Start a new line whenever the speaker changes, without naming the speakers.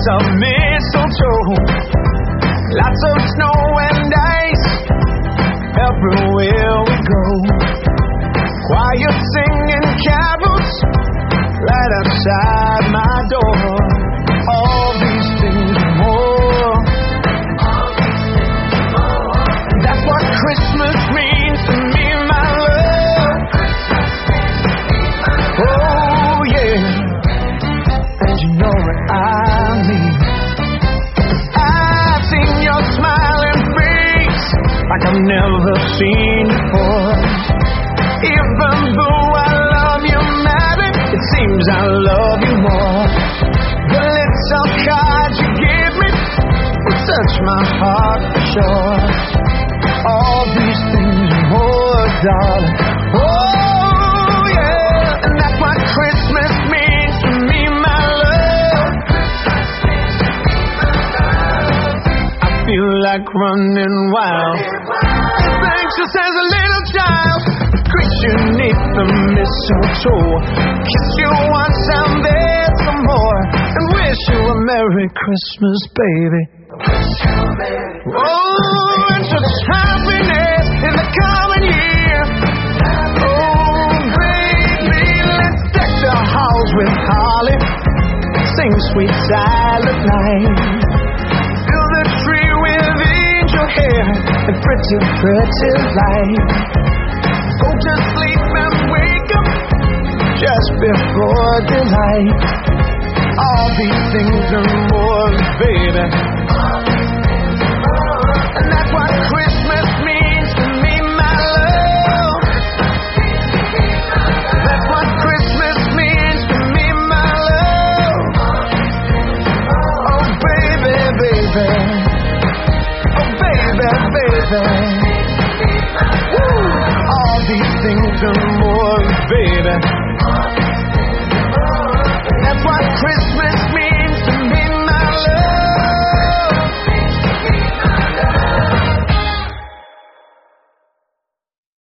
of mistletoe, lots of snow and ice everywhere we go. Choir singing carols right outside my door. All these things and more. That's what Christmas means to me, my love. Oh yeah, and you know what I mean. I've seen your smiling face like I've never seen before. Even though I love you, madly, it seems I love you more. The little cards you give me will touch my heart for sure. All these things and more, darling. Oh yeah, and that's what Christmas means to me, my love. I feel like running wild, as anxious as a little child. Greet you neath the mistletoe, kiss you once and then some more, and wish you a Merry Christmas, baby. Oh, and such happiness in the coming year. Oh, baby, let's deck the halls with holly, sing sweet silent night, fill the tree with angel hair and pretty, pretty light. Go to sleep and wake up just before daylight. All these things and more, baby.